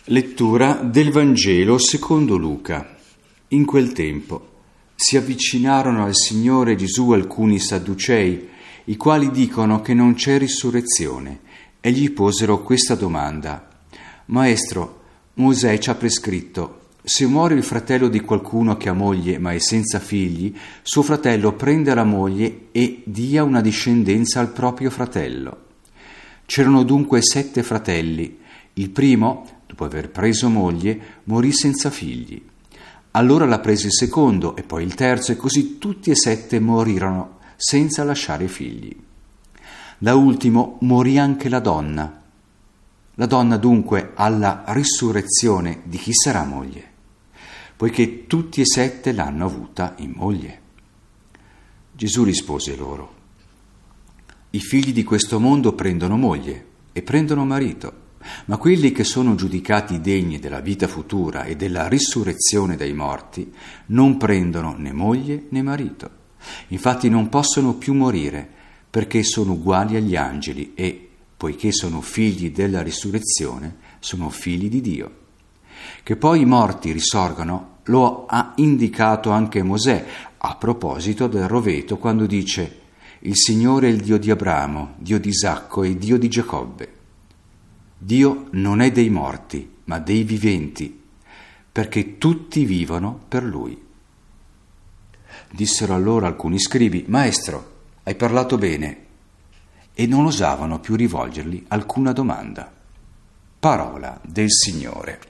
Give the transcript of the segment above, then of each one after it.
Lettura del Vangelo secondo Luca. In quel tempo si avvicinarono al Signore Gesù alcuni sadducei, i quali dicono che non c'è risurrezione, e gli posero questa domanda: Maestro, Mosè ci ha prescritto, se muore il fratello di qualcuno che ha moglie ma è senza figli, suo fratello prenda la moglie e dia una discendenza al proprio fratello. C'erano dunque 7 fratelli. Il primo, dopo aver preso moglie, morì senza figli. Allora la prese il secondo e poi il terzo, e così tutti e 7 morirono senza lasciare figli. Da ultimo morì anche la donna. La donna dunque alla risurrezione di chi sarà moglie, poiché tutti e 7 l'hanno avuta in moglie. Gesù rispose loro: I figli di questo mondo prendono moglie e prendono marito, ma quelli che sono giudicati degni della vita futura e della risurrezione dai morti non prendono né moglie né marito. Infatti non possono più morire, perché sono uguali agli angeli e, poiché sono figli della risurrezione, sono figli di Dio. Che poi i morti risorgano lo ha indicato anche Mosè a proposito del roveto, quando dice: Il Signore è il Dio di Abramo, Dio di Isacco e Dio di Giacobbe. Dio non è dei morti, ma dei viventi, perché tutti vivono per Lui. Dissero allora alcuni scribi: Maestro, hai parlato bene, e non osavano più rivolgergli alcuna domanda. Parola del Signore.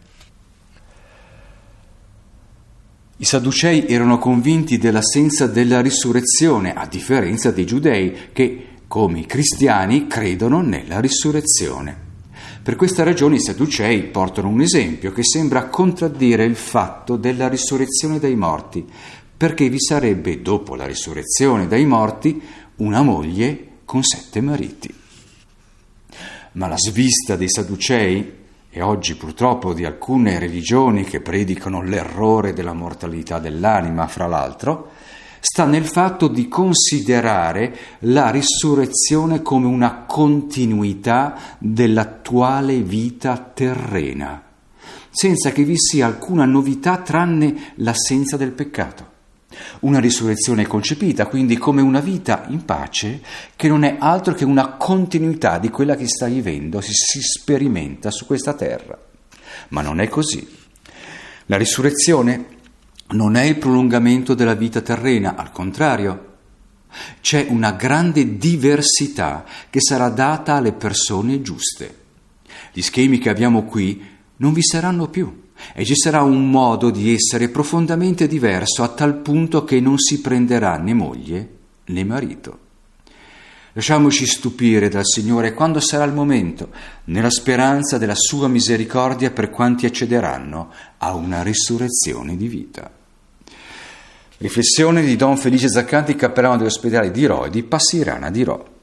I Sadducei erano convinti dell'assenza della risurrezione, a differenza dei Giudei, che, come i cristiani, credono nella risurrezione. Per questa ragione i Sadducei portano un esempio che sembra contraddire il fatto della risurrezione dai morti, perché vi sarebbe, dopo la risurrezione dai morti, una moglie con 7 mariti. Ma la svista dei Sadducei, e oggi purtroppo di alcune religioni che predicano l'errore della mortalità dell'anima, fra l'altro, sta nel fatto di considerare la risurrezione come una continuità dell'attuale vita terrena, senza che vi sia alcuna novità tranne l'assenza del peccato. Una risurrezione concepita quindi come una vita in pace che non è altro che una continuità di quella che sta vivendo, si sperimenta su questa terra. Ma non è così. La risurrezione non è il prolungamento della vita terrena, al contrario. C'è una grande diversità che sarà data alle persone giuste. Gli schemi che abbiamo qui non vi saranno più e ci sarà un modo di essere profondamente diverso, a tal punto che non si prenderà né moglie né marito. Lasciamoci stupire dal Signore quando sarà il momento, nella speranza della sua misericordia per quanti accederanno a una risurrezione di vita. Riflessione di Don Felice Zaccanti, cappellano dell'ospedale di Rho e di Passirana di Rho.